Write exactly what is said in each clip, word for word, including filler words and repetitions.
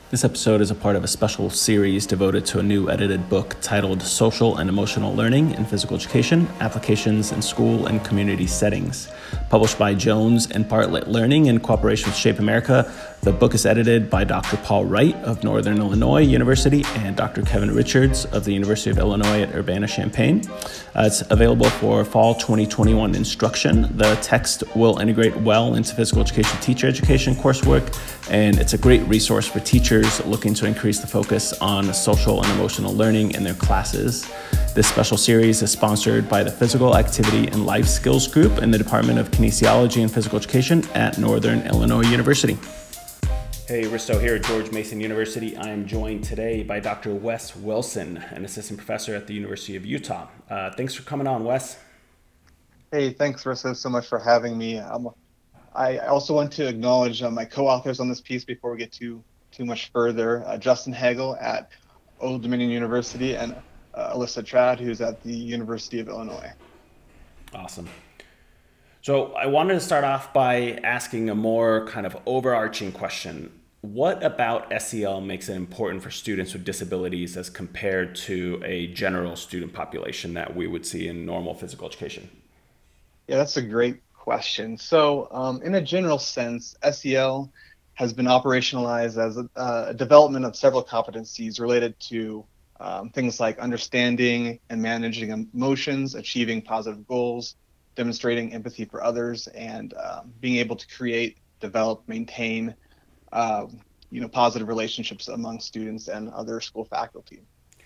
This episode is a part of a special series devoted to a new edited book titled Social and Emotional Learning in Physical Education, Applications in School and Community Settings. Published by Jones and Bartlett Learning in cooperation with Shape America, the book is edited by Doctor Paul Wright of Northern Illinois University and Doctor Kevin Richards of the University of Illinois at Urbana-Champaign. Uh, it's available for fall twenty twenty-one instruction. The text will integrate well into physical education teacher education coursework, and it's a great resource for teachers looking to increase the focus on social and emotional learning in their classes. This special series is sponsored by the Physical Activity and Life Skills Group in the Department of Kinesiology and Physical Education at Northern Illinois University. Hey, Risto here at George Mason University. I am joined today by Doctor Wes Wilson, an assistant professor at the University of Utah. Uh, thanks for coming on, Wes. Hey, thanks, Risto, so much for having me. Um, I also want to acknowledge uh, my co-authors on this piece before we get too too much further. Uh, Justin Hagel at Old Dominion University and uh, Alyssa Trad, who's at the University of Illinois. Awesome. So I wanted to start off by asking a more kind of overarching question. What about S E L makes it important for students with disabilities as compared to a general student population that we would see in normal physical education? Yeah, that's a great question. So um, in a general sense, S E L has been operationalized as a, a development of several competencies related to um, things like understanding and managing emotions, achieving positive goals, demonstrating empathy for others, and um, being able to create, develop, maintain, uh, you know, positive relationships among students and other school faculty.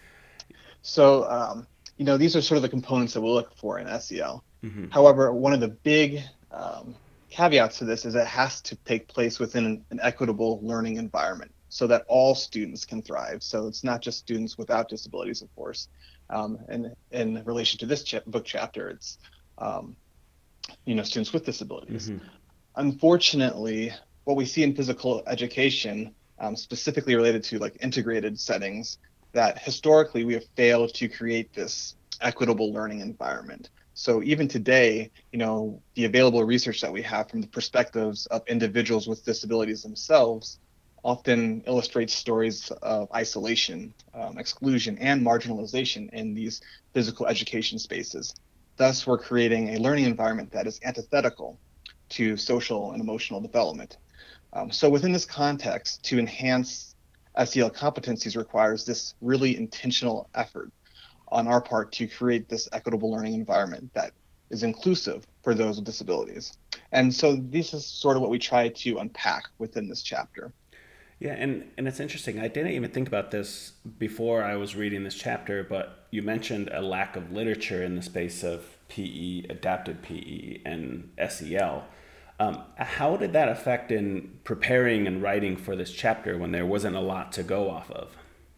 So, um, you know, these are sort of the components that we'll look for in S E L. Mm-hmm. However, one of the big um, caveats to this is it has to take place within an, an equitable learning environment so that all students can thrive. So it's not just students without disabilities, of course. Um, and in relation to this ch- book chapter, it's um, you know, students with disabilities. Mm-hmm. Unfortunately, what we see in physical education, um, specifically related to like integrated settings, that historically we have failed to create this equitable learning environment. So even today, you know, the available research that we have from the perspectives of individuals with disabilities themselves often illustrates stories of isolation, um, exclusion, and marginalization in these physical education spaces. Thus, we're creating a learning environment that is antithetical to social and emotional development. Um, so within this context, to enhance S E L competencies requires this really intentional effort on our part to create this equitable learning environment that is inclusive for those with disabilities. And so this is sort of what we try to unpack within this chapter. Yeah, and, and it's interesting. I didn't even think about this before I was reading this chapter, but you mentioned a lack of literature in the space of P E, adapted P E, and S E L. Um, how did that affect in preparing and writing for this chapter when there wasn't a lot to go off of?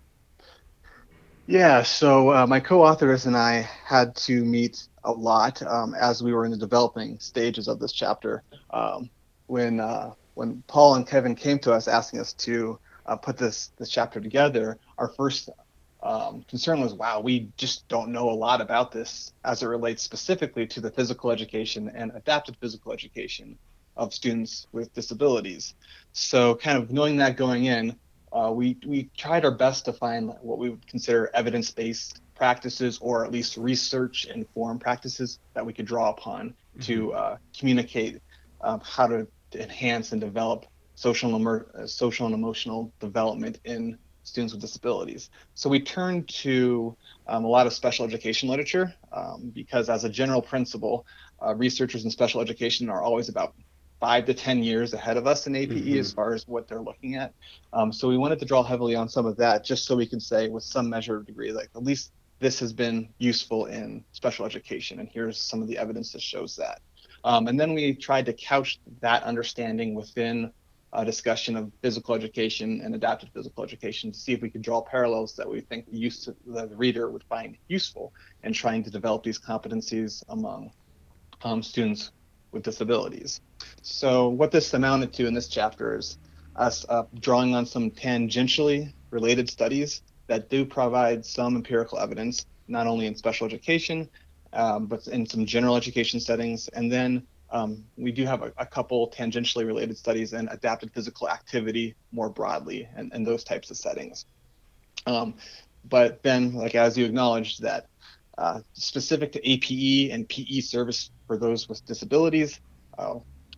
Yeah, so uh, my co-authors and I had to meet a lot um, as we were in the developing stages of this chapter. Um, when uh, when Paul and Kevin came to us asking us to uh, put this this chapter together, our first um, concern was, wow, we just don't know a lot about this as it relates specifically to the physical education and adapted physical education of students with disabilities. So kind of knowing that going in, uh, we we tried our best to find what we would consider evidence-based practices, or at least research-informed practices that we could draw upon Mm-hmm. to uh, communicate um, how to enhance and develop social and, emer- uh, social and emotional development in students with disabilities. So we turned to um, a lot of special education literature um, because, as a general principle, uh, researchers in special education are always about five to ten years ahead of us in A P E Mm-hmm. as far as what they're looking at. Um, so we wanted to draw heavily on some of that, just so we can say with some measure of degree, like at least this has been useful in special education, and here's some of the evidence that shows that. Um, and then we tried to couch that understanding within a discussion of physical education and adapted physical education to see if we could draw parallels that we think the, use to, the reader would find useful in trying to develop these competencies among um, students with disabilities. So what this amounted to in this chapter is us uh, drawing on some tangentially related studies that do provide some empirical evidence, not only in special education, um, but in some general education settings, and then Um, we do have a, a couple tangentially related studies in adapted physical activity more broadly and, and those types of settings. Um, but then, like as you acknowledged, that uh, specific to A P E and P E service for those with disabilities, uh,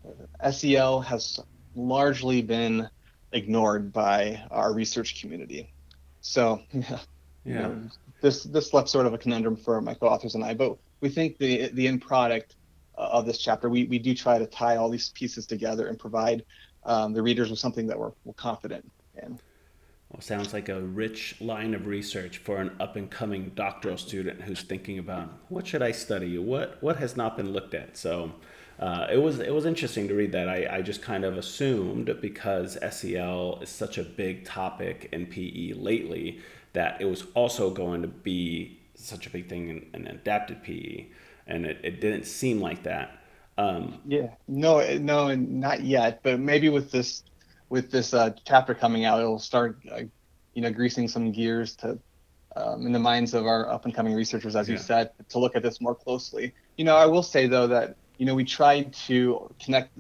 S E L has largely been ignored by our research community. So, yeah, you Yeah. know, this this left sort of a conundrum for my co-authors and I. But we think the the end product uh, of this chapter, we we do try to tie all these pieces together and provide um, the readers with something that we're, we're confident in. Well, sounds like a rich line of research for an up and coming doctoral student who's thinking about what should I study, what what has not been looked at. So uh, it was it was interesting to read that. I, I just kind of assumed because S E L is such a big topic in P E lately that it was also going to be such a big thing in, in adapted P E, and it, it didn't seem like that. Um, Yeah, no, eh, no, not yet, but maybe with this with this uh, chapter coming out, it'll start, uh, you know, greasing some gears to um, in the minds of our up and coming researchers, as you yeah, said, to look at this more closely. You know, I will say though that you know we tried to connect,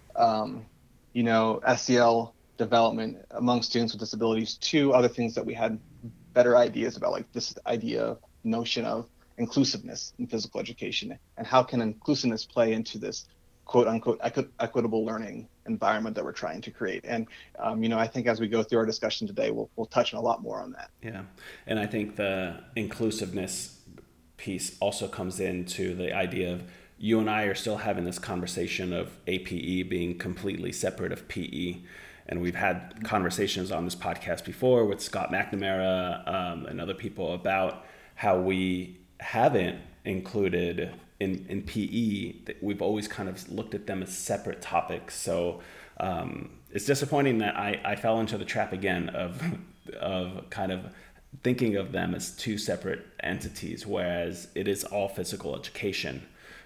um, you know, S E L development among students with disabilities to other things that we had better ideas about, like this idea notion of inclusiveness in physical education and how can inclusiveness play into this quote unquote equi- equitable learning environment that we're trying to create. And um, you know, I think as we go through our discussion today, we'll we'll touch on a lot more on that. yeah, and I think the inclusiveness piece also comes into the idea of you and I are still having this conversation of A P E being completely separate of P E. And we've had conversations on this podcast before with Scott McNamara um, and other people about how we haven't included in, in P E, that we've always kind of looked at them as separate topics. So um, it's disappointing that I, I fell into the trap again of, of kind of thinking of them as two separate entities, whereas it is all physical education.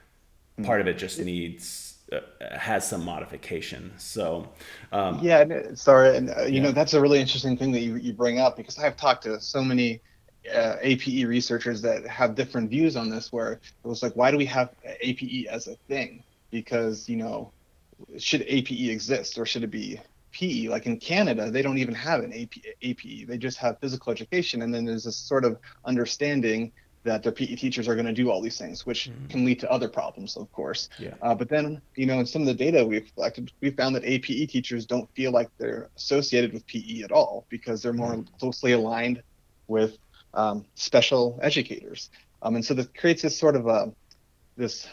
Part of it just needs uh, has some modification. So um, Yeah, and, uh, sorry, and uh, you yeah, know that's a really interesting thing that you you bring up because I've talked to so many uh, A P E researchers that have different views on this. Where it was like, why do we have A P E as a thing? Because you know, should A P E exist or should it be P E? Like in Canada, they don't even have an A P, A P E. They just have physical education, and then there's this sort of understanding that their P E teachers are going to do all these things, which can lead to other problems, of course. yeah, Uh, but then, you know, in some of the data we've collected, we found that A P E teachers don't feel like they're associated with P E at all because they're more closely aligned with um, special educators. Um, and so that creates this sort of a this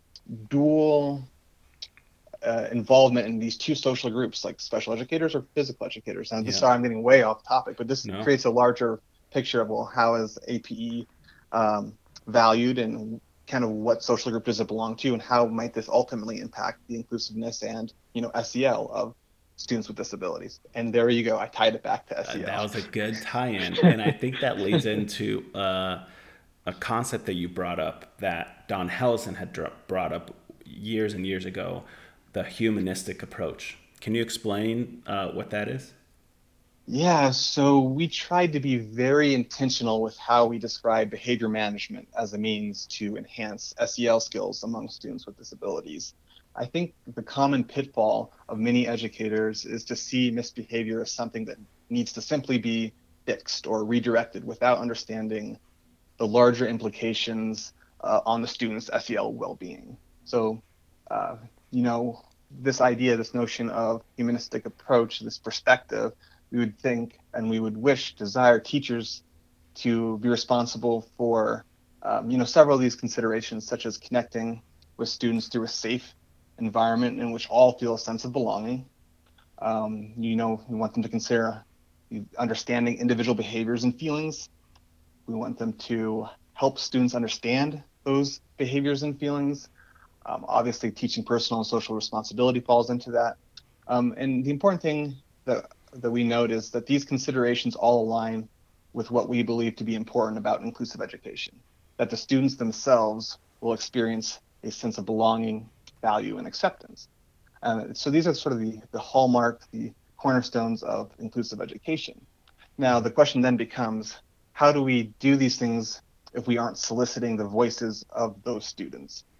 dual uh, involvement in these two social groups, like special educators or physical educators. And this, yeah. sorry, I'm getting way off topic, but this No, creates a larger picture of, well, how is A P E um, valued and kind of what social group does it belong to, and how might this ultimately impact the inclusiveness and, you know, S E L of students with disabilities. And there you go. I tied it back to uh, that S E L. was a good tie-in, and I think that leads into uh, a concept that you brought up that Don Hellison had dr- brought up years and years ago, the humanistic approach. Can you explain uh, what that is? Yeah, so we tried to be very intentional with how we describe behavior management as a means to enhance S E L skills among students with disabilities. I think the common pitfall of many educators is to see misbehavior as something that needs to simply be fixed or redirected without understanding the larger implications uh, on the student's S E L well-being. So, uh, you know, this idea, this notion of humanistic approach, this perspective, we would think and we would wish, desire teachers to be responsible for, um, you know, several of these considerations, such as connecting with students through a safe environment in which all feel a sense of belonging. Um, you know, we want them to consider understanding individual behaviors and feelings. We want them to help students understand those behaviors and feelings. Um, obviously, teaching personal and social responsibility falls into that. Um, and the important thing that, that we note is that these considerations all align with what we believe to be important about inclusive education, that the students themselves will experience a sense of belonging, value, and acceptance. Uh, so these are sort of the, the hallmark, the cornerstones of inclusive education. Now, the question then becomes, how do we do these things if we aren't soliciting the voices of those students?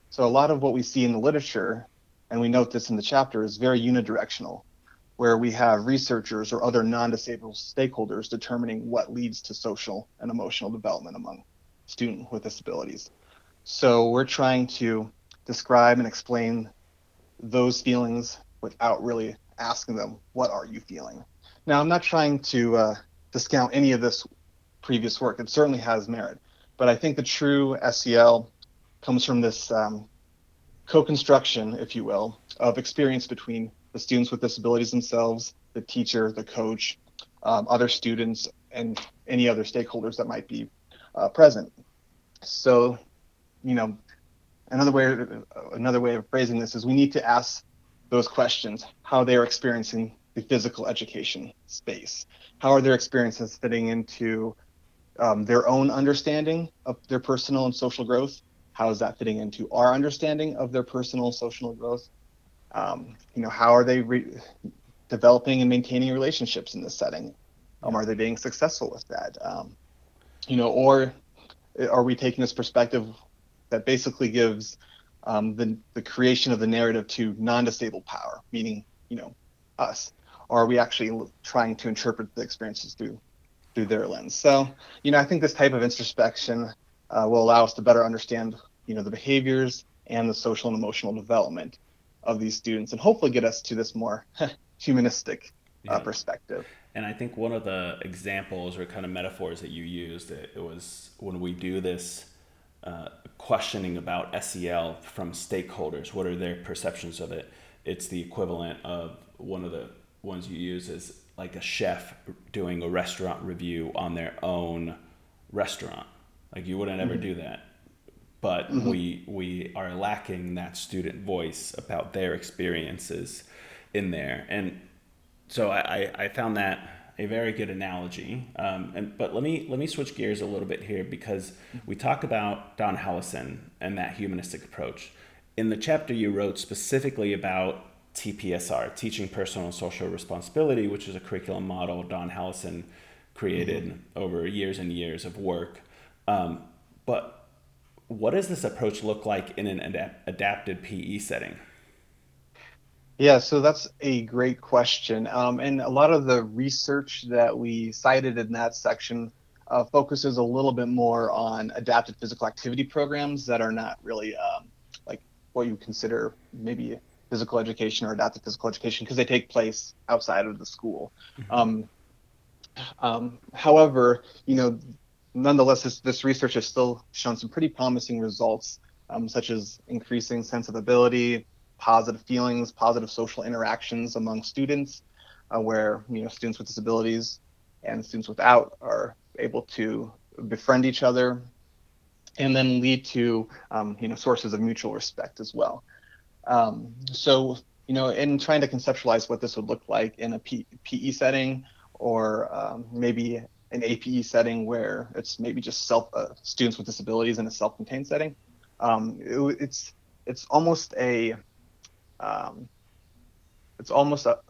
So a lot of what we see in the literature, and we note this in the chapter, is very unidirectional, where we have researchers or other non-disabled stakeholders determining what leads to social and emotional development among students with disabilities. So we're trying to describe and explain those feelings without really asking them, what are you feeling? Now, I'm not trying to uh, discount any of this previous work. It certainly has merit, but I think the true S E L comes from this um, co-construction, if you will, of experience between the students with disabilities themselves, the teacher, the coach, um, other students, and any other stakeholders that might be uh, present. So, you know, another way another way of phrasing this is we need to ask those questions: how they are experiencing the physical education space, how are their experiences fitting into um, their own understanding of their personal and social growth, how is that fitting into our understanding of their personal and social growth, um, you know, how are they re- developing and maintaining relationships in this setting, um, Yeah. are they being successful with that, um, you know, or are we taking this perspective that basically gives um, the, the creation of the narrative to non-disabled power, meaning, you know, us? Or are we actually trying to interpret the experiences through through their lens? So, you know, I think this type of introspection uh, will allow us to better understand, you know, the behaviors and the social and emotional development of these students, and hopefully get us to this more humanistic uh, Yeah. perspective. And I think one of the examples or kind of metaphors that you used, it, it was when we do this uh, questioning about S E L from stakeholders, what are their perceptions of it? It's the equivalent of one of the ones you use is like a chef doing a restaurant review on their own restaurant. Like you wouldn't ever Mm-hmm. do that. But Mm-hmm. we we are lacking that student voice about their experiences in there. And so I, I found that a very good analogy. Um, and but let me let me switch gears a little bit here because we talk about Don Hellison and that humanistic approach. In the chapter you wrote specifically about T P S R, Teaching Personal and Social Responsibility, which is a curriculum model Don Hellison Mm-hmm. created over years and years of work. Um, but what does this approach look like in an adap- adapted P E setting? Yeah, so that's a great question. Um, and a lot of the research that we cited in that section uh, focuses a little bit more on adapted physical activity programs that are not really um, like what you consider maybe physical education or adapted physical education because they take place outside of the school. Um, um, however, you know, nonetheless, this, this research has still shown some pretty promising results, um, such as increasing sense of ability, positive feelings, positive social interactions among students, uh, where you know students with disabilities and students without are able to befriend each other, and then lead to um, you know sources of mutual respect as well. Um, so, you know, in trying to conceptualize what this would look like in a P- PE setting, or um, maybe an A P E setting where it's maybe just self uh, students with disabilities in a self-contained setting, um, it, it's it's almost a um, it's almost a,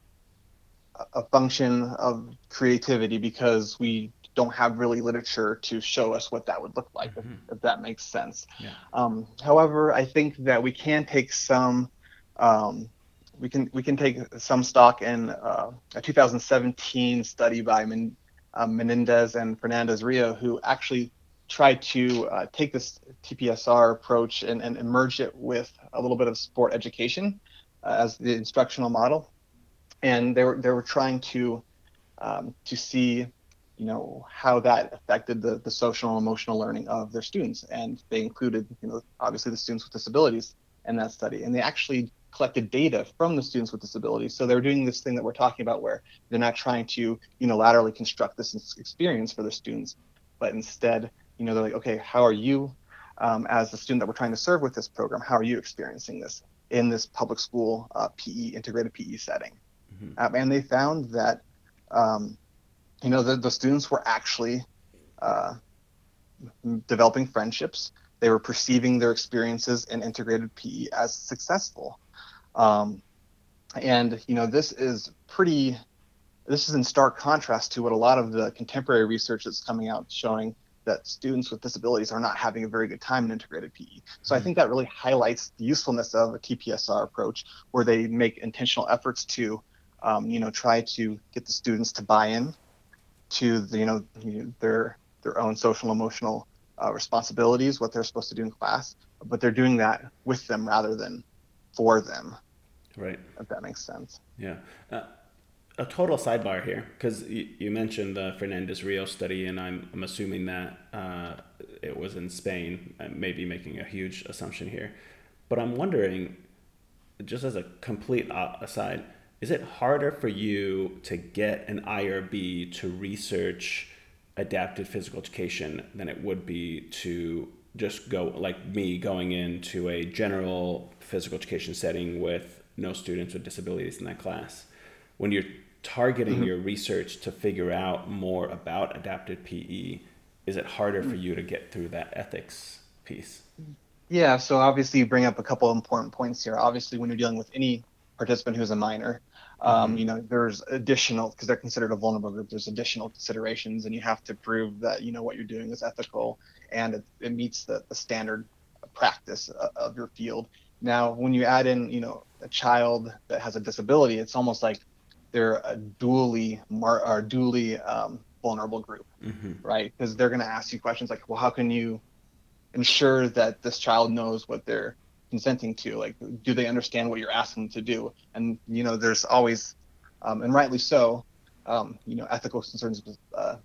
a function of creativity because we don't have really literature to show us what that would look like, if, if that makes sense. Yeah. Um, however, I think that we can take some um, we can we can take some stock in uh, a two thousand seventeen study by Men, uh, Menendez and Fernandez Rio, who actually tried to uh, take this T P S R approach and, and merge it with a little bit of sport education uh, as the instructional model, and they were they were trying to um, to see, you know, how that affected the the social and emotional learning of their students, and they included, you know, obviously the students with disabilities in that study, and they actually collected data from the students with disabilities. So they were doing this thing that we're talking about, where they're not trying to unilaterally construct this experience for their students, but instead, you know, they're like, okay, how are you, um, as the student that we're trying to serve with this program, how are you experiencing this in this public school uh, P E integrated P E setting? Mm-hmm. Um, and they found that um, you know the, the students were actually uh, developing friendships. They were perceiving their experiences in integrated P E as successful. Um, and you know this is pretty this is in stark contrast to what a lot of the contemporary research that's coming out showing, that students with disabilities are not having a very good time in integrated P E. So I Mhm. think that really highlights the usefulness of a T P S R approach, where they make intentional efforts to, um, you know, try to get the students to buy in to the, you know, their their own social emotional uh, responsibilities, what they're supposed to do in class, but they're doing that with them rather than for them, Right. if that makes sense. Yeah. Uh, a total sidebar here, because you, you mentioned the Fernandez Rios study, and I'm, I'm assuming that uh, it was in Spain. I may be making a huge assumption here. But I'm wondering, just as a complete aside, is it harder for you to get an I R B to research adapted physical education than it would be to just go, like me, going into a general physical education setting with no students with disabilities in that class? When you're targeting Mhm. your research to figure out more about adapted P E, is it harder for you to get through that ethics piece? Yeah, so obviously you bring up a couple of important points here. Obviously, when you're dealing with any participant who's a minor, um, Mm-hmm. you know, there's additional, because they're considered a vulnerable group, there's additional considerations, and you have to prove that, you know, what you're doing is ethical and it, it meets the, the standard practice of, of your field. Now, when you add in, you know, a child that has a disability, it's almost like they're a dually mar or dually um, vulnerable group, Mm-hmm. right? Because they're going to ask you questions like, well, how can you ensure that this child knows what they're consenting to? Like, do they understand what you're asking them to do? And, you know, there's always, um, and rightly so, um, you know, ethical concerns uh,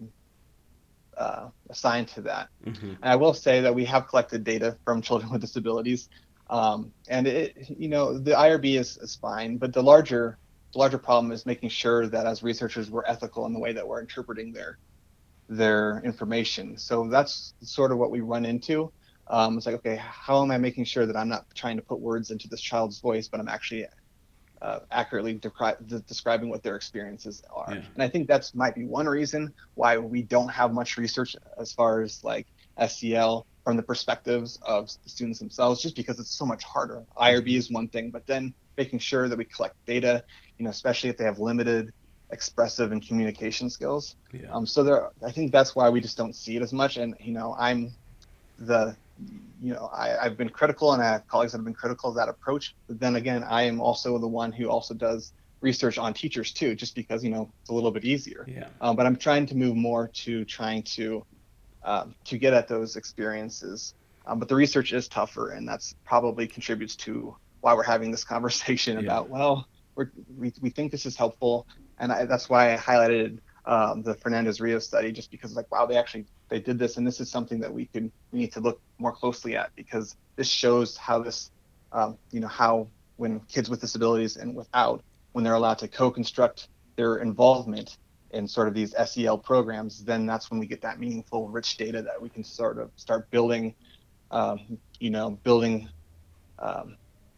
uh, assigned to that. Mm-hmm. And I will say that we have collected data from children with disabilities, um, and it, you know, the I R B is, is fine, but the larger, the larger problem is making sure that as researchers we're ethical in the way that we're interpreting their their information. So that's sort of what we run into. Um, it's like, okay, how am I making sure that I'm not trying to put words into this child's voice, but I'm actually uh, accurately decri- de- describing what their experiences are? Yeah. And I think that's might be one reason why we don't have much research as far as like S E L from the perspectives of the students themselves, just because it's so much harder. I R B Mm-hmm. is one thing, but then making sure that we collect data, you know, especially if they have limited expressive and communication skills. Yeah. Um, so there, I think that's why we just don't see it as much. And you know, I'm the, you know, I, I've been critical, and I have colleagues that have been critical of that approach. But then again, I am also the one who also does research on teachers too, just because you know it's a little bit easier. Yeah. Um, but I'm trying to move more to trying to um, to get at those experiences. Um, but the research is tougher, and that's probably contributes to why we're having this conversation Yeah. about, well, we're, we we think this is helpful, and I, that's why I highlighted um, the Fernandez Rios study, just because like, wow, they actually they did this, and this is something that we could we need to look more closely at, because this shows how this um, you know how when kids with disabilities and without, when they're allowed to co-construct their involvement in sort of these S E L programs, then that's when we get that meaningful, rich data that we can sort of start building, um, you know, building um,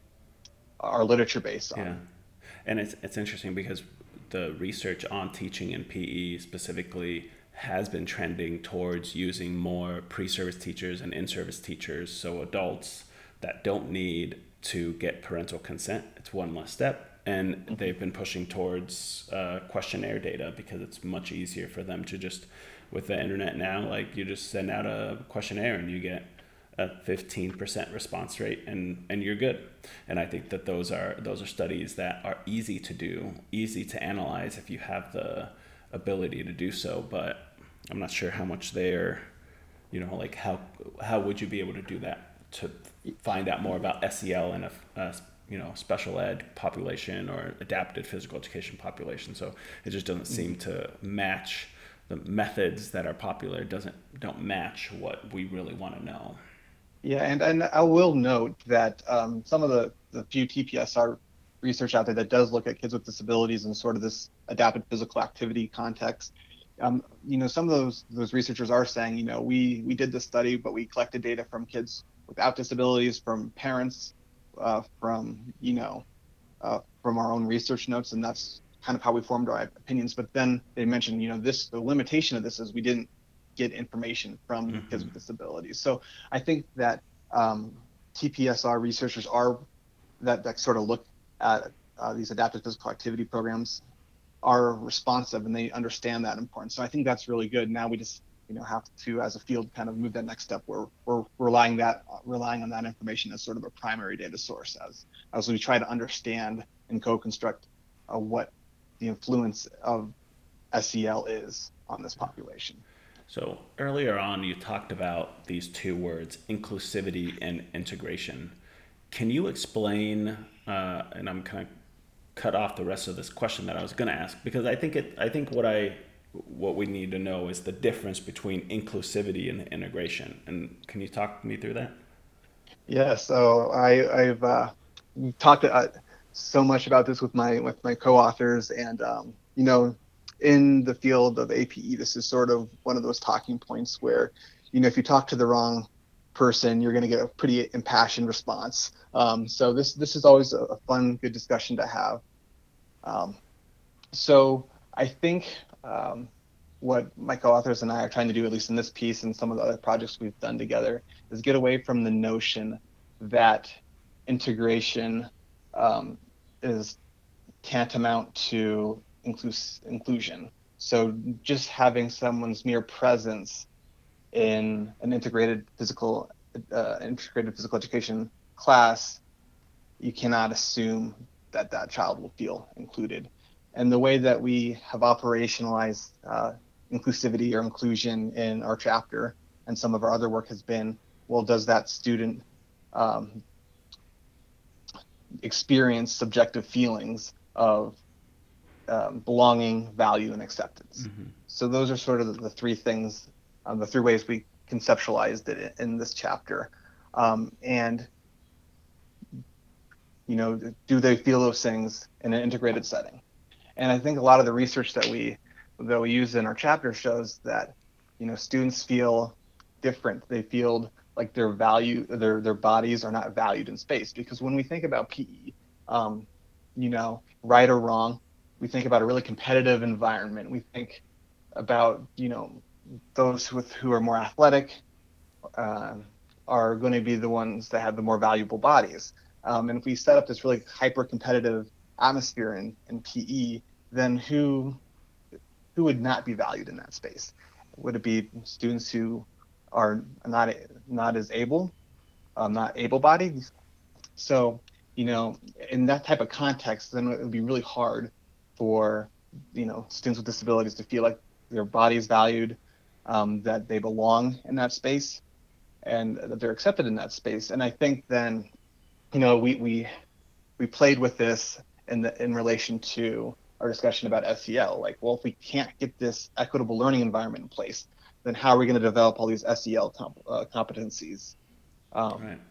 our literature base Yeah. on. And it's it's interesting because the research on teaching in P E specifically has been trending towards using more pre-service teachers and in-service teachers, so adults that don't need to get parental consent. It's one less step, and Mhm. they've been pushing towards uh, questionnaire data because it's much easier for them to just, with the internet now, like you just send out a questionnaire and you get a fifteen percent response rate, and and you're good. And I think that those are those are studies that are easy to do, easy to analyze if you have the ability to do so. But I'm not sure how much they're, you know, like how how would you be able to do that to find out more about S E L and a, a you know, special ed population or adapted physical education population. So it just doesn't seem to match. The methods that are popular doesn't don't match what we really want to know. Yeah, and and I will note that um, some of the the few T P S R research out there that does look at kids with disabilities and sort of this adapted physical activity context, um, you know, some of those those researchers are saying, you know, we we did this study, but we collected data from kids without disabilities, from parents, uh, from you know, uh, from our own research notes, and that's kind of how we formed our opinions. But then they mentioned, you know, this the limitation of this is we didn't get information from kids Mm-hmm. with disabilities. So I think that um, T P S R researchers are that that sort of look at uh, these adaptive physical activity programs are responsive, and they understand that importance. So I think that's really good. Now we just you know, have to, as a field, kind of move that next step where we're relying that relying on that information as sort of a primary data source as as we try to understand and co-construct uh, what the influence of S E L is on this population. So earlier on, you talked about these two words, inclusivity and integration. Can you explain? Uh, and I'm kind of cut off the rest of this question that I was going to ask, because I think it. I think what I what we need to know is the difference between inclusivity and integration. And can you talk me through that? Yeah. So I, I've uh, talked uh, so much about this with my with my co-authors, and um, you know, in the field of A P E, this is sort of one of those talking points where, you know, if you talk to the wrong person, you're going to get a pretty impassioned response. Um, so this this is always a, a fun, good discussion to have. Um, so I think um, what my co-authors and I are trying to do, at least in this piece and some of the other projects we've done together, is get away from the notion that integration um, is tantamount to inclus- inclusion. So just having someone's mere presence in an integrated physical uh, integrated physical education class, you cannot assume that that child will feel included. And the way that we have operationalized uh, inclusivity or inclusion in our chapter and some of our other work has been, well, does that student um, experience subjective feelings of um, belonging, value, and acceptance? Mm-hmm. So those are sort of the three things, um, the three ways we conceptualized it in this chapter. Um, and you know, do they feel those things in an integrated setting? And I think a lot of the research that we that we use in our chapter shows that, you know, students feel different. They feel like their value, their their bodies are not valued in space. Because when we think about P E, um, you know, right or wrong, we think about a really competitive environment. We think about, you know, those with who are more athletic uh, are going to be the ones that have the more valuable bodies. Um, and if we set up this really hyper competitive atmosphere in, in P E, then who who would not be valued in that space? Would it be students who are not not as able, um, not able-bodied? So, you know, in that type of context, then it would be really hard for, you know, students with disabilities to feel like their body is valued, um, that they belong in that space, and that they're accepted in that space. And I think then, you know, we we we played with this in the in relation to our discussion about S E L. Like, well, if we can't get this equitable learning environment in place, then how are we going to develop all these S E L comp, uh, competencies? Um, Right.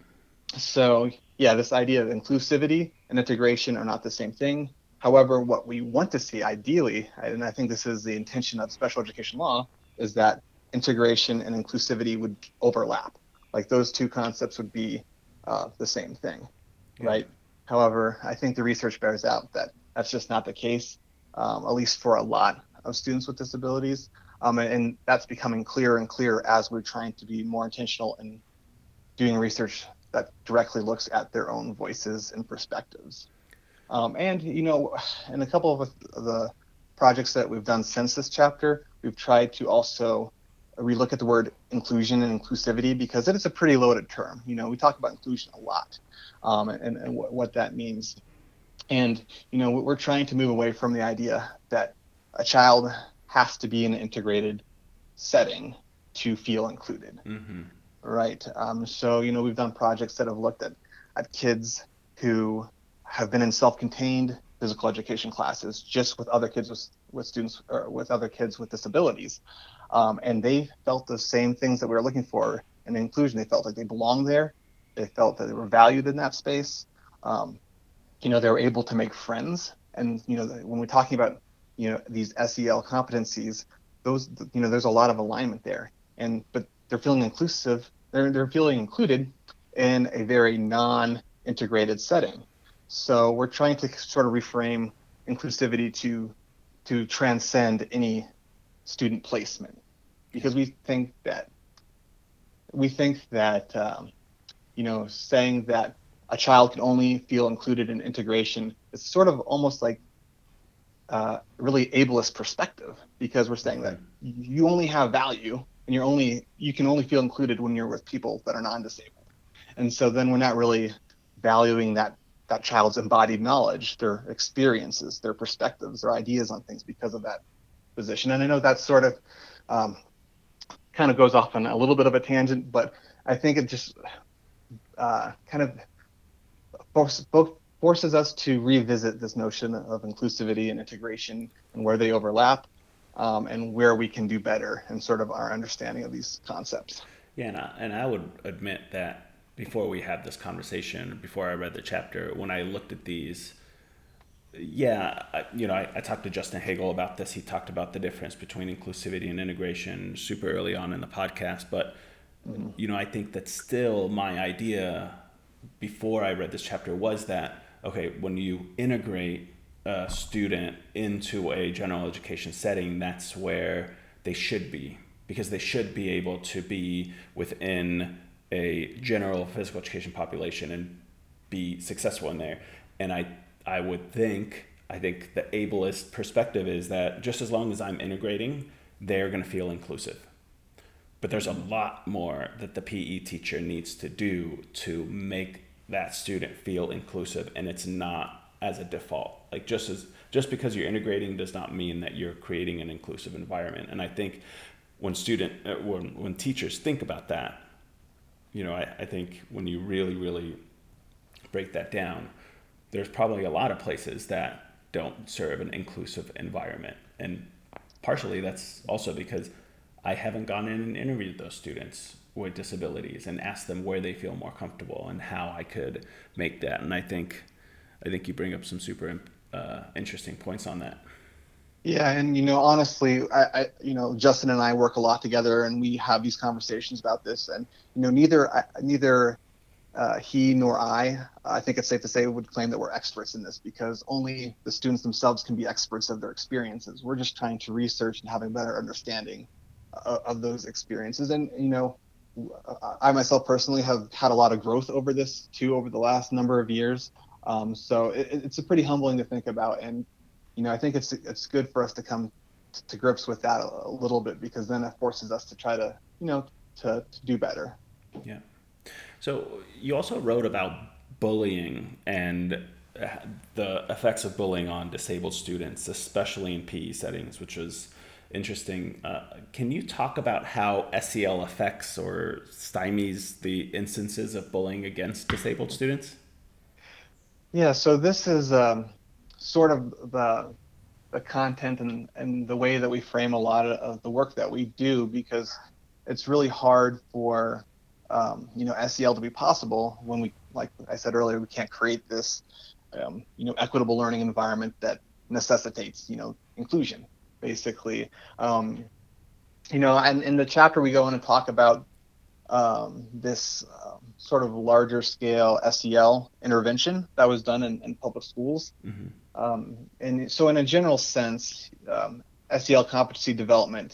so yeah, this idea of inclusivity and integration are not the same thing. However, what we want to see ideally, and I think this is the intention of special education law, is that integration and inclusivity would overlap. Like those two concepts would be uh, the same thing, Yeah. right? However, I think the research bears out that that's just not the case, um, at least for a lot of students with disabilities. Um, and that's becoming clearer and clearer as we're trying to be more intentional in doing research that directly looks at their own voices and perspectives. Um, and, you know, in a couple of the projects that we've done since this chapter, we've tried to also relook at the word inclusion and inclusivity because it is a pretty loaded term. You know, we talk about inclusion a lot, um, and, and what, what that means. And, you know, we're trying to move away from the idea that a child has to be in an integrated setting to feel included. Mm-hmm. Right. Um, so, you know, we've done projects that have looked at, at kids who have been in self-contained physical education classes just with other kids with, with students or with other kids with disabilities. Um, and they felt the same things that we were looking for in inclusion. They felt like they belonged there. They felt that they were valued in that space. Um, you know, they were able to make friends. And, you know, when we're talking about, you know, these S E L competencies, those, you know, there's a lot of alignment there. And, but they're feeling inclusive, they're, they're feeling included in a very non-integrated setting. So we're trying to sort of reframe inclusivity to, to transcend any student placement, Yeah. because we think that, we think that, um, you know, saying that a child can only feel included in integration is sort of almost like uh, really ableist perspective, because we're saying Mm-hmm. that you only have value and you're only you can only feel included when you're with people that are non-disabled. And so then we're not really valuing that that child's embodied knowledge, their experiences, their perspectives, their ideas on things because of that position. And I know that's sort of um, kind of goes off on a little bit of a tangent, but I think it just uh, kind of force, both forces us to revisit this notion of inclusivity and integration and where they overlap, um, and where we can do better and sort of our understanding of these concepts. Yeah, and I, and I would admit that before we had this conversation, before I read the chapter, when I looked at these, yeah, I, you know, I, I talked to Justin Hagel about this. He talked about the difference between inclusivity and integration super early on in the podcast. But, mm-hmm. you know, I think that still my idea before I read this chapter was that, okay, when you integrate a student into a general education setting, that's where they should be, because they should be able to be within a general physical education population and be successful in there. And I I would think, I think the ableist perspective is that just as long as I'm integrating, they're going to feel inclusive. But there's a lot more that the P E teacher needs to do to make that student feel inclusive, and it's not as a default. Like just as just because you're integrating does not mean that you're creating an inclusive environment. And I think when student uh, when when teachers think about that, you know, I, I think when you really, really break that down, there's probably a lot of places that don't serve an inclusive environment. And partially that's also because I haven't gone in and interviewed those students with disabilities and asked them where they feel more comfortable and how I could make that. And I think, I think you bring up some super uh, interesting points on that. Yeah, and you know, honestly, I, I, you know, Justin and I work a lot together, and we have these conversations about this. And you know, neither, I, neither uh, he nor I, I think it's safe to say, would claim that we're experts in this, because only the students themselves can be experts of their experiences. We're just trying to research and have a better understanding of, of those experiences. And you know, I myself personally have had a lot of growth over this too over the last number of years. Um, so it, it's a pretty humbling to think about. And you know, I think it's it's good for us to come to, to grips with that a, a little bit, because then it forces us to try to, you know, to, to do better. Yeah. So you also wrote about bullying and the effects of bullying on disabled students, especially in P E settings, which was interesting. Uh, can you talk about how S E L affects or stymies the instances of bullying against disabled students? Yeah, so this is um, sort of the the content and, and the way that we frame a lot of, of the work that we do, because it's really hard for um, you know, S E L to be possible when we, like I said earlier, we can't create this um, you know, equitable learning environment that necessitates, you know, inclusion, basically. Um, you know, and in the chapter we go in and talk about um, this um, sort of larger scale S E L intervention that was done in, in public schools. Mm-hmm. Um, and so in a general sense, um, S E L competency development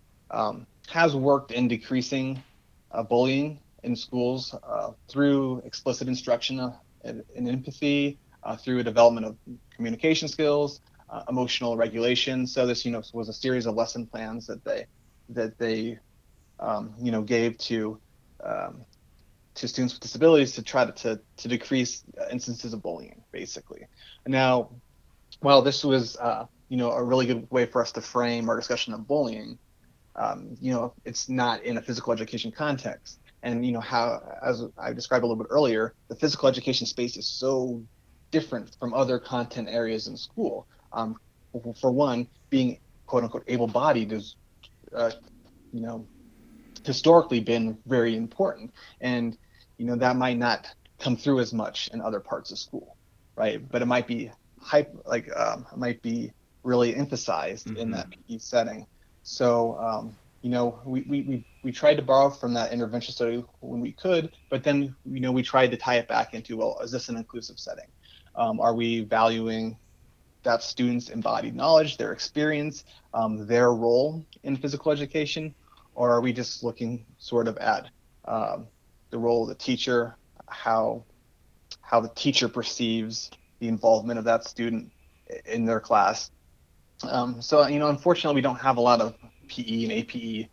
um, has worked in decreasing uh, bullying in schools uh, through explicit instruction uh, and, and empathy, uh, through a development of communication skills, uh, emotional regulation. So this, you know, was a series of lesson plans that they that they um, you know, gave to um, to students with disabilities to try to to, to decrease instances of bullying, basically. Now, while this was uh, you know, a really good way for us to frame our discussion of bullying, um, you know, it's not in a physical education context. And you know, how, as I described a little bit earlier, the physical education space is so different from other content areas in school. Um, for one, being quote unquote able-bodied is, uh, you know, historically been very important, and you know, that might not come through as much in other parts of school, right? But it might be hype, like um, it might be really emphasized mm-hmm. in that P E setting. So um, you know, we, we we we tried to borrow from that intervention study when we could, but then you know, we tried to tie it back into, well, is this an inclusive setting? Um, are we valuing that students' embodied knowledge, their experience, um, their role in physical education? Or are we just looking sort of at um, the role of the teacher, how how the teacher perceives the involvement of that student in their class? Um, so, you know, unfortunately, we don't have a lot of P E and A P E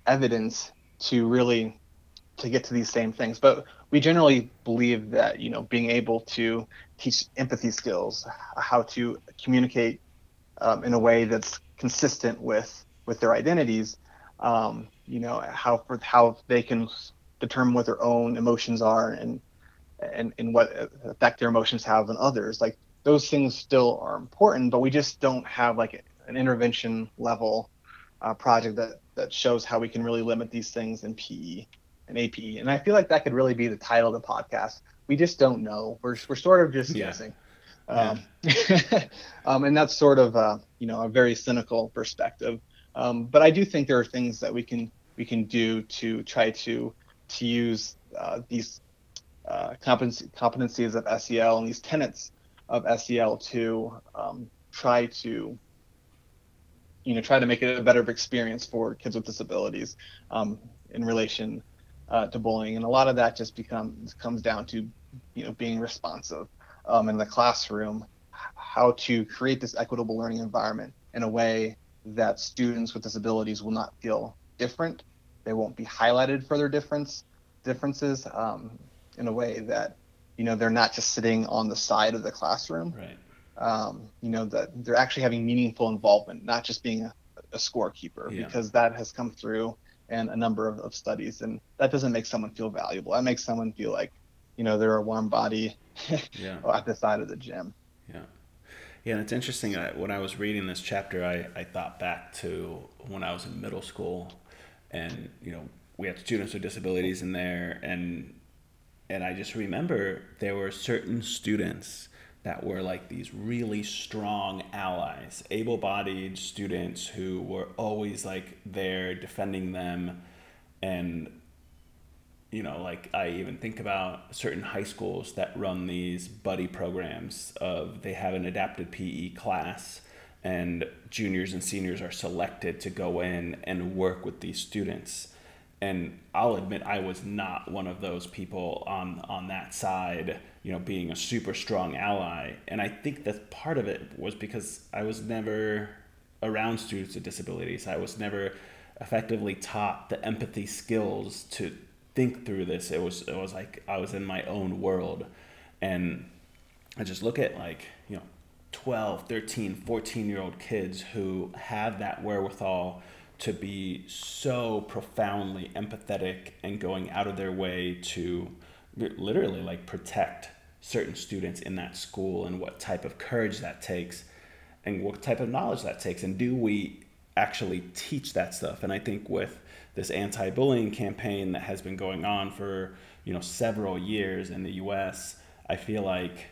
evidence to really to get to these same things. But we generally believe that, you know, being able to teach empathy skills, how to communicate um, in a way that's consistent with with their identities, um, you know, how for how they can determine what their own emotions are, and and and what effect their emotions have on others. Like those things still are important, but we just don't have like an intervention level uh, project that that shows how we can really limit these things in P E and A P E. And I feel like that could really be the title of the podcast. We just don't know. We're we're sort of just Yeah. guessing. Yeah. Um, um, and that's sort of uh, you know, a very cynical perspective. Um, but I do think there are things that we can we can do to try to to use uh, these uh, competency, competencies of S E L and these tenets of S E L to um, try to you know try to make it a better experience for kids with disabilities um, in relation uh, to bullying. And a lot of that just becomes comes down to you know being responsive um, in the classroom, how to create this equitable learning environment in a way that students with disabilities will not feel different. They won't be highlighted for their difference differences um, in a way that you know they're not just sitting on the side of the classroom. Right. Um, you know, that they're actually having meaningful involvement, not just being a, a scorekeeper, Yeah. because that has come through in a number of, of studies, and that doesn't make someone feel valuable. That makes someone feel like, you know, they're a warm body Yeah. at the side of the gym. Yeah. Yeah, and it's interesting. I, when I was reading this chapter, I, I thought back to when I was in middle school, and you know we had students with disabilities in there, and and I just remember there were certain students that were like these really strong allies, able-bodied students who were always like there defending them, and you know, like I even think about certain high schools that run these buddy programs of they have an adapted P E class and juniors and seniors are selected to go in and work with these students. And I'll admit I was not one of those people on on that side, you know, being a super strong ally. And I think that part of it was because I was never around students with disabilities. I was never effectively taught the empathy skills to think through this. It was it was like I was in my own world. And I just look at like, you know, twelve, thirteen, fourteen year old kids who have that wherewithal to be so profoundly empathetic and going out of their way to literally like protect certain students in that school, and what type of courage that takes and what type of knowledge that takes, and do we actually teach that stuff. And I think with this anti-bullying campaign that has been going on for you know several years in the U S, I feel like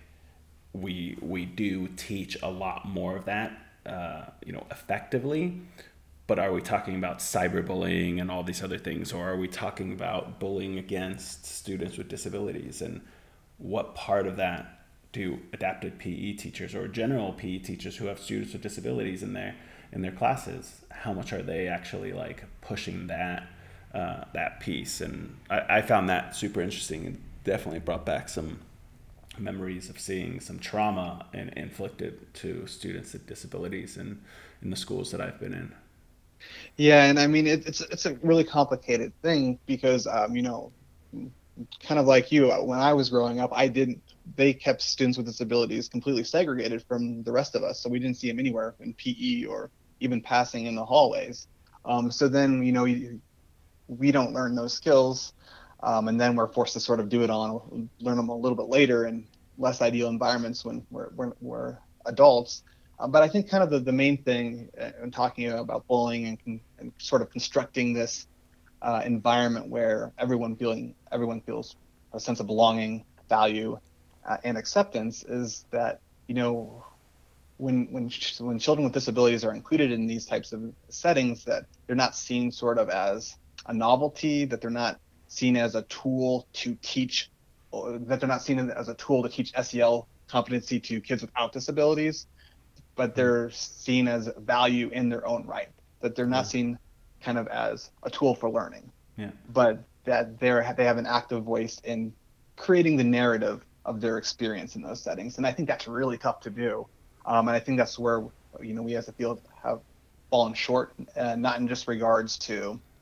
we we do teach a lot more of that uh, you know effectively. But are we talking about cyberbullying and all these other things, or are we talking about bullying against students with disabilities? And what part of that do adapted P E teachers or general P E teachers who have students with disabilities in their in their classes, how much are they actually like pushing that uh, that piece? And I, I found that super interesting, and definitely brought back some memories of seeing some trauma in, inflicted to students with disabilities in, in the schools that I've been in. Yeah, and I mean it, it's it's a really complicated thing because um, you know, kind of like you, when I was growing up, I didn't. They kept students with disabilities completely segregated from the rest of us, so we didn't see them anywhere in P E or even passing in the hallways. Um, so then you know you, we don't learn those skills, um, and then we're forced to sort of do it on learn them a little bit later in less ideal environments when we're we're, we're adults. Um, but I think kind of the, the main thing uh, in talking about bullying and, and sort of constructing this uh, environment where everyone feeling everyone feels a sense of belonging, value, uh, and acceptance is that you know when when when children with disabilities are included in these types of settings, that they're not seen sort of as a novelty, that they're not seen as a tool to teach, or that they're not seen as a tool to teach S E L competency to kids without disabilities, but Mm. they're seen as value in their own right, that they're Yeah. not seen kind of as a tool for learning, Yeah. but that they're they have an active voice in creating the narrative of their experience in those settings. And I think that's really tough to do. Um, and I think that's where you know we as a field have fallen short, uh, not in just regards to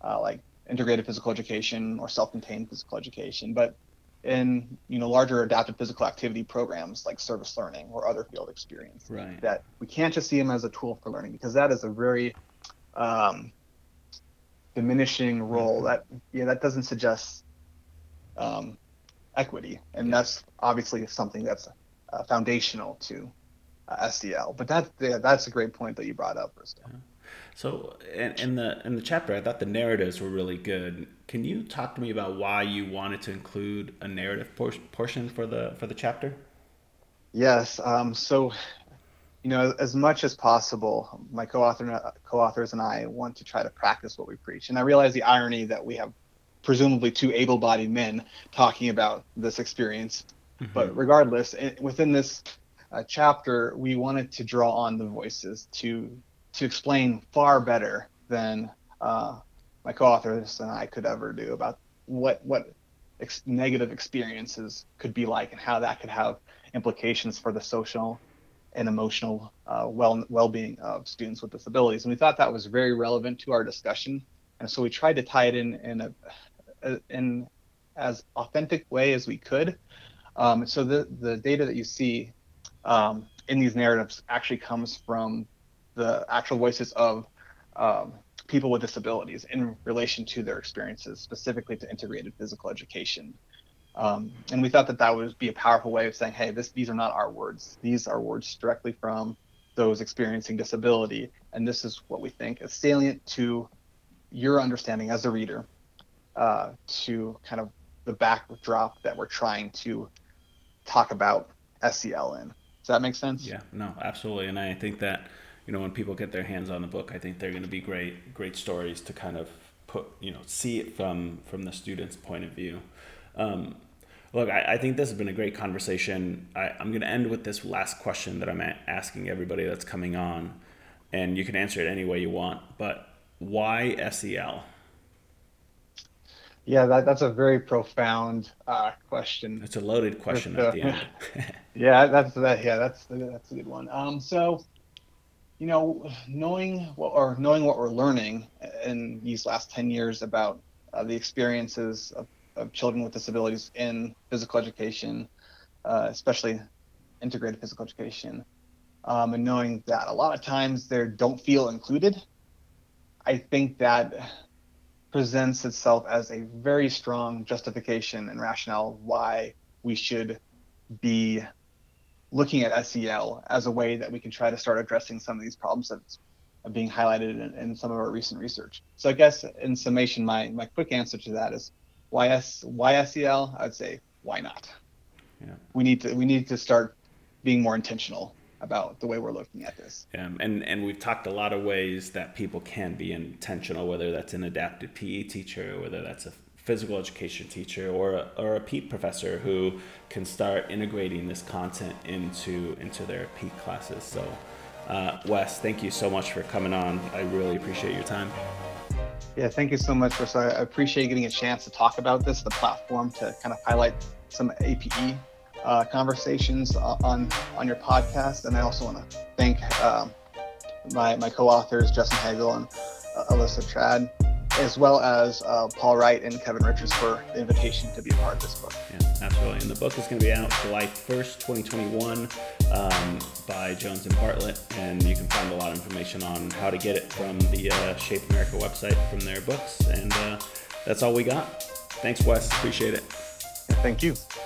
uh, like integrated physical education or self-contained physical education, but in you know larger adaptive physical activity programs like service learning or other field experience. Right. That we can't just see them as a tool for learning, because that is a very um, diminishing role. Mm-hmm. That yeah, that doesn't suggest um, equity, and Yeah. that's obviously something that's uh, foundational to uh, S E L. But that yeah, that's a great point that you brought up, Bristol. Yeah. So in, in the in the chapter, I thought the narratives were really good. Can you talk to me about why you wanted to include a narrative por- portion for the for the chapter? Yes. Um, so you know, as much as possible, my co-author co-authors and I want to try to practice what we preach. And I realize the irony that we have presumably two able-bodied men talking about this experience. Mm-hmm. But regardless, within this uh, chapter, we wanted to draw on the voices to to explain far better than uh, my co-authors and I could ever do about what what ex- negative experiences could be like, and how that could have implications for the social and emotional uh, well well-being of students with disabilities. And we thought that was very relevant to our discussion, and so we tried to tie it in in a, a in as authentic way as we could. Um, so the the data that you see um, in these narratives actually comes from the actual voices of um, people with disabilities in relation to their experiences, specifically to integrated physical education. Um, and we thought that that would be a powerful way of saying, hey, this, these are not our words. These are words directly from those experiencing disability. And this is what we think is salient to your understanding as a reader, uh, to kind of the backdrop that we're trying to talk about S E L in. Does that make sense? Yeah, no, absolutely. And I think that, you know, when people get their hands on the book, I think they're going to be great, great stories to kind of put, you know, see it from, from the student's point of view. Um, look, I, I think this has been a great conversation. I, I'm going to end with this last question that I'm a- asking everybody that's coming on, and you can answer it any way you want, but why S E L? Yeah, that, that's a very profound uh, question. It's a loaded question at Uh, the end. yeah, that's that. Yeah, that's that's a good one. Um, so you know, knowing what or knowing what we're learning in these last ten years about uh, the experiences of, of children with disabilities in physical education, uh, especially integrated physical education, um, and knowing that a lot of times they don't feel included, I think that presents itself as a very strong justification and rationale why we should be looking at S E L as a way that we can try to start addressing some of these problems that's being highlighted in, in some of our recent research. So I guess in summation, my my quick answer to that is why S why S E L? I'd say why not? Yeah. We need to we need to start being more intentional about the way we're looking at this. Um, and, and we've talked a lot of ways that people can be intentional, whether that's an adapted P E teacher, whether that's a physical education teacher, or a, or a P E professor who can start integrating this content into into their P E classes. So, uh, Wes, thank you so much for coming on. I really appreciate your time. Yeah, thank you so much, Russ. I appreciate getting a chance to talk about this, the platform to kind of highlight some A P E uh, conversations on on your podcast. And I also want to thank um, my my co-authors, Justin Hagel and uh, Alyssa Trad, as well as uh, Paul Wright and Kevin Richards for the invitation to be a part of this book. Yeah, absolutely. And the book is going to be out July first, twenty twenty-one um, by Jones and Bartlett. And you can find a lot of information on how to get it from the uh, Shape America website from their books. And uh, that's all we got. Thanks, Wes. Appreciate it. Thank you.